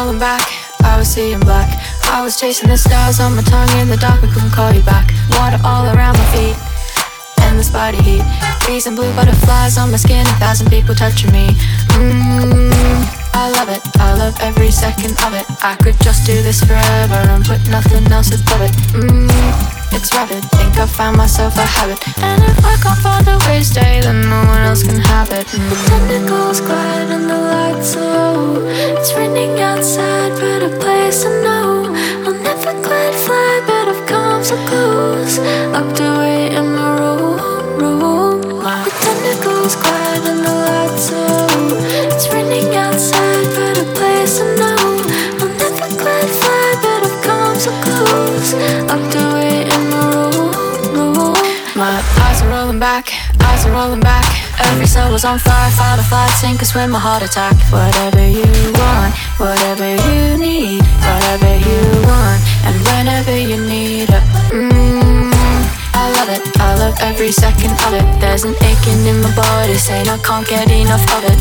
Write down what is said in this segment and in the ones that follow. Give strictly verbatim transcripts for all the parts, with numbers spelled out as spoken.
rolling back, I was seeing black. I was chasing the stars on my tongue in the dark, I couldn't call you back. Water all around my feet, endless body heat. Freezing blue butterflies on my skin, a thousand people touching me. Mmm, I love it, I love every second of it. I could just do this forever and put nothing else above it. Mmm, it's rapid, think I found myself a habit. And if I can't find a way to stay, then no one else can have it. Mm. The tentacles glide and the lights are low. It's raining outside, but a place I know. I'll never glide fly, but I've come so close. Locked away in my room, room. The tentacles glide and the lights are low. It's raining outside, but a place I know. I'll never glide fly, but I've come so close. Locked away in my room, room. My eyes are rolling back, eyes are rolling back. Every cell was on fire, fight or flight, sink or swim, a heart attack. Whatever you want, whatever you need, whatever you want, and whenever you need it. Mmm, I love it, I love every second of it. There's an aching in my body, saying I can't get enough of it.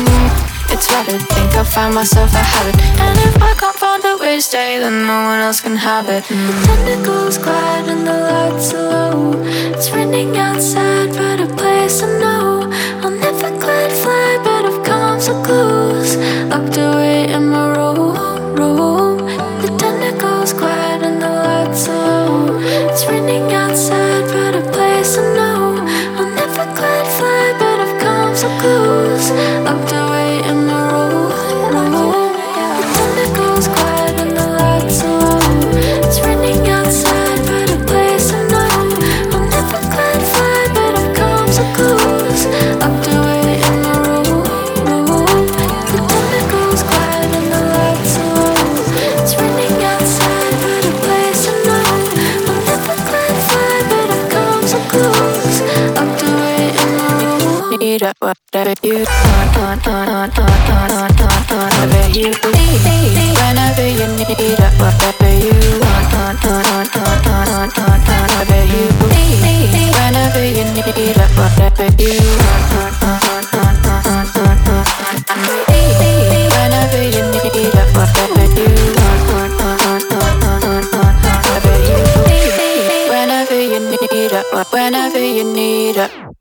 Mmm, it's rapid, think I found myself a habit. And if I can't find a way to stay, then no one else can have it. Mm. The tentacles glide and the lights are low. It's raining outside, but a place I know. I'll never glide fly, but I've come so close. Locked away in my room, room. The tentacles glide and the lights are low. It's raining outside, but a place I know. I'll never glide fly, but I've come so close. Locked away in my room, room. The tentacles glide and the lights are low. It's raining outside, but a place I know. I'll never glide fly, but I've come so close. Locked away in my room, room. The tentacles glide and the lights are low. It's raining outside, but a place I know. I'll never glide fly, but I've come so close. Locked away in my room. Need it, whatever you want, want, want, want, want, want, want, whatever you need. Whenever you need it, whatever you want, want, want, want, want, want, want, whatever you need. Whenever you need it, whatever you want, want, want, want, want, want, want, want, whenever you need it, whatever you want, want, want, want, want, want, whatever you need. Whenever you need it, whenever you need it.